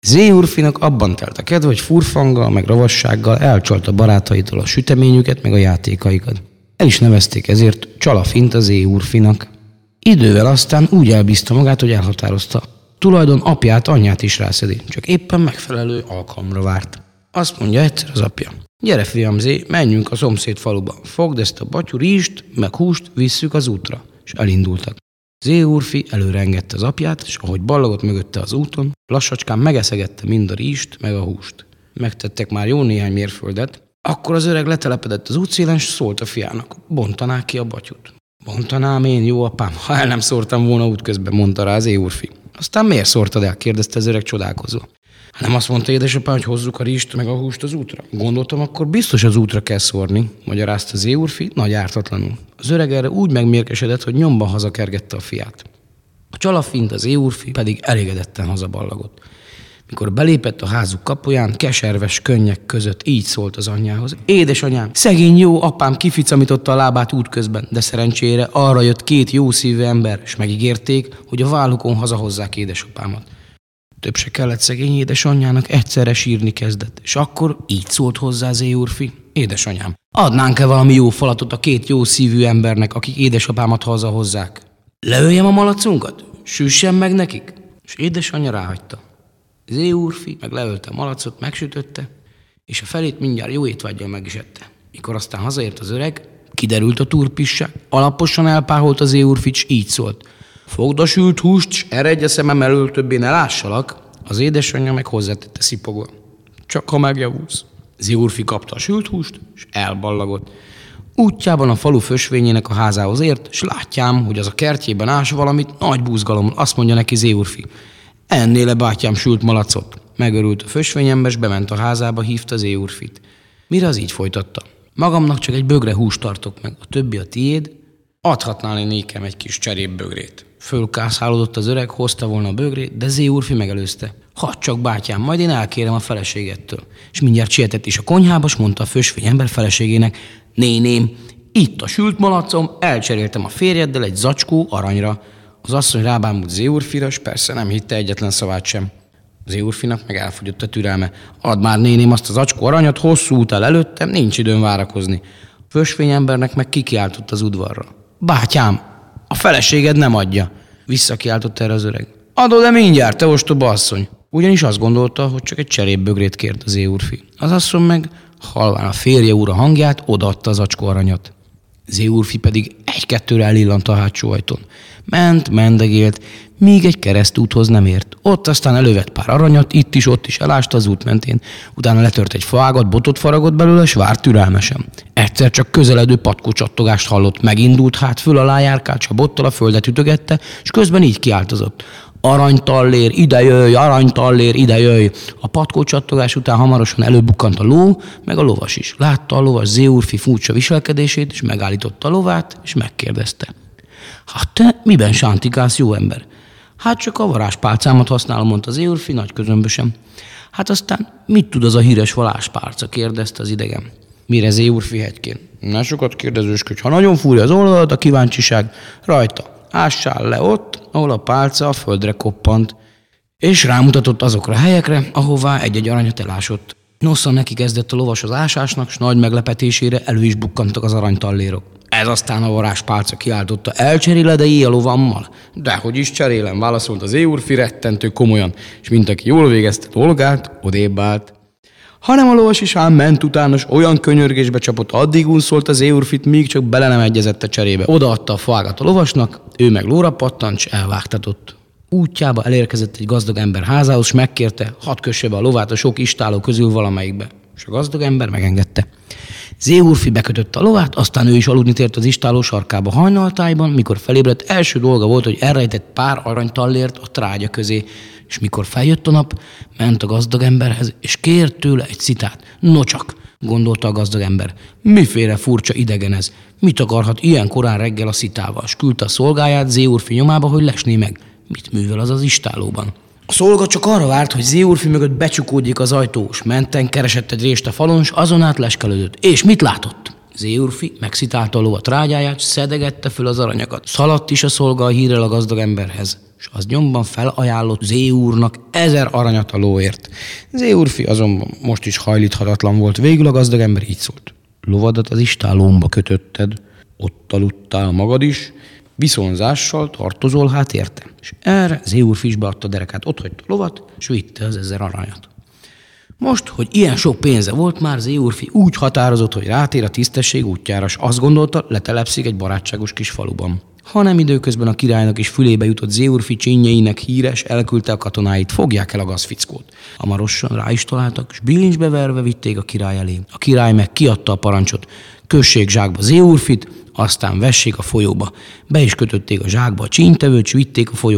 Zéurfinak abban telt a kedve, hogy furfanggal meg ravassággal elcsalta barátaitól a süteményüket meg a játékaikat. El is nevezték ezért Csalafint az Zéurfinak. Idővel aztán úgy elbízta magát, hogy elhatározta. Tulajdon apját, anyját is rászedi, csak éppen megfelelő alkalomra várt. Azt mondja egyszer az apja: gyere, fiam Zé, menjünk a szomszéd faluba. Fogd ezt a batyú rizst, meg húst, visszük az útra. És elindultak. Zéurfi előre engedte az apját, és ahogy ballagott mögötte az úton, lassacskán megeszegette mind a rizst, meg a húst. Megtettek már jó néhány mérföldet, akkor az öreg letelepedett az útszélen, és szólt a fiának: bontaná ki a batyút. Bontanám én, jó apám, ha el nem szórtam volna útközben, mondta rá Zéurfi. Aztán miért szórtad el? Kérdezte az öreg csodálkozva. Nem azt mondta édesapám, hogy hozzuk a rizst meg a húst az útra? Gondoltam, akkor biztos az útra kell szórni, magyarázta Zéurfi nagy ártatlanul. Az öreg erre úgy megmérgesedett, hogy nyomban hazakergette a fiát. A Csalafint, az Zéurfi pedig elégedetten hazaballagott. Mikor belépett a házuk kapuján, keserves könnyek között így szólt az anyjához: édesanyám, szegény jó apám kificamította a lábát útközben, de szerencsére arra jött két jó szívű ember, és megígérték, hogy a vállukon hazahozzák édesapámat. Több se kellett szegény édesanyjának, egyszerre sírni kezdett, és akkor így szólt hozzá Zéurfi: édesanyám, adnánk-e valami jó falatot a két jó szívű embernek, akik édesapámat hazahozzák? Leöljem a malacunkat? Süssem meg nekik? És édesanyja ráhagyta. Zéurfi meg leölte a malacot, megsütötte, és a felét mindjárt jó étvággyal meg is ette. Mikor aztán hazaért az öreg, kiderült a turpisság, alaposan elpáholt az Zéurfi, s így szólt: fogd a sült húst, s eredj a szemem elől, többé ne lássalak. Az édesanyja meg hozzátette szipogva: csak ha megjavulsz. Zéurfi kapta a sült húst, és elballagott. Útjában a falu fösvényének a házához ért, s látjám, hogy az a kertjében ás valamit, nagy búzgalommal azt mondja neki Zéurfi: ennél-e bátyám sült malacot? Megörült a fösvényember, s bement a házába, hívta Zéurfit. Mire az így folytatta: magamnak csak egy bögre húst tartok meg, a többi a tiéd, adhatnál én nékem egy kis cserépbögrét. Fölkászálódott az öreg, hozta volna a bögrét, de Zéurfi megelőzte. Hadd csak, bátyám, majd én elkérem a feleségettől. És mindjárt sietett is a konyhába, s mondta a fösvényember feleségének: néném, itt a sült malacom, elcseréltem a férjeddel egy zacskó aranyra. Az asszony rábámult Zéurfira, s persze nem hitte egyetlen szavát sem. Zéurfinak meg elfogyott a türelme. Add már, néném, azt az zacskó aranyat, hosszú út el előttem, nincs időm várakozni. A fösvényembernek meg kikiáltott az udvarra: bátyám, a feleséged nem adja. Visszakiáltott erre az öreg: adod-e mindjárt, te ostoba asszony? Ugyanis azt gondolta, hogy csak egy cserépbögrét kért az Zéurfi. Az asszony meg, halván a férje úra hangját, odaadta az zacskó aranyat. Zéurfi pedig egy-kettőre elillant a hátsó ajtón. Ment, mendegélt, míg egy keresztúthoz nem ért. Ott aztán elővett pár aranyat, itt is, ott is elásta az út mentén. Utána letört egy faágat, botot faragott belőle, s várt türelmesen. Egyszer csak közeledő patkócsattogást hallott, megindult, hát föl alá járkált, s a bottal a földet ütögette, és közben így kiáltozott: aranytallér, ide jöjj, aranytallér, ide jöjj! A patkócsattogás után hamarosan előbukkant a ló, meg a lovas is. Látta a lovas Zéurfi furcsa viselkedését, és megállította a lovát, és megkérdezte: hát te miben sántikálsz, jó ember? Hát csak a varázspálcámat használom, mondta Zéurfi nagy közömbösen. Hát aztán mit tud az a híres varázspálca? Kérdezte az idegen. Mire Zéurfi hegykén: ne sokat kérdezősködj, ha nagyon fúrja az oldalad a kíváncsiság, rajta ássál le ott, ahol a pálca a földre koppant, és rámutatott azokra a helyekre, ahová egy-egy aranyat elásott. Nosza neki kezdett a lovas az ásásnak, s nagy meglepetésére elő is bukkantak az aranytallérok. Ez aztán a varázspálca kiáltotta: elcseréled-e a lovammal? Dehogy is cserélem, válaszolt az Zéurfi rettentő komolyan, és mint aki jól végezte dolgát, odébb állt. Hanem a lovas is ám ment utána, s olyan könyörgésbe csapott, addig unszolta az Zéurfit, míg csak bele nem egyezett a cserébe. Odaadta a fágat a lovasnak, ő meg lóra pattant, s elvágtatott. Útjába elérkezett egy gazdag ember házához, s megkérte, hadd kösse be a lovát a sok istáló közül valamelyikbe. És a gazdag ember megengedte. Zéurfi bekötötte a lovát, aztán ő is aludni tért az istáló sarkába hajnaltájban, mikor felébredt, első dolga volt, hogy elrejtett pár aranytallért a trágya közé, és mikor feljött a nap, ment a gazdag emberhez, és kért tőle egy citát. No csak, gondolta a gazdag ember, miféle furcsa idegen ez, mit akarhat ilyen korán reggel a szitával, s küldte a szolgáját Zéurfi nyomába, hogy lesné meg. Mit művel az az istálóban? A szolga csak arra várt, hogy Zéurfi mögött becsukódjék az ajtó, s menten keresett egy rést a falon, s azon át leskelődött. És mit látott? Zéurfi megszitálta a lovat rágyáját, s szedegette föl az aranyakat. Szaladt is a szolga a hírrel a gazdag emberhez. és az nyomban felajánlott Zé úrnak 1000 aranyat a lóért. Zé úrfi azonban most is hajlíthatatlan volt, végül a gazdag ember így szólt. Lovadat az istállómba kötötted, ott aludtál magad is, viszonzással tartozol hát érte. És erre Zé úrfi is beadta a derekát, ott hagyta a lovat, és vitte az 1000 aranyat. Most, hogy ilyen sok pénze volt már, Zé úrfi úgy határozott, hogy rátér a tisztesség útjára, s azt gondolta, letelepszik egy barátságos kis faluban. Hanem időközben a királynak is fülébe jutott Zé úrfi csinyeinek híres, elküldte a katonáit, fogják el a gazfickót. Hamarosan rá is találtak, s bilincsbe verve vitték a király elé. A király meg kiadta a parancsot, kössék zsákba Zé úrfit, aztán vessék a folyóba. Be is kötötték a zsákba a csínytevőt, s vitték a folyóba.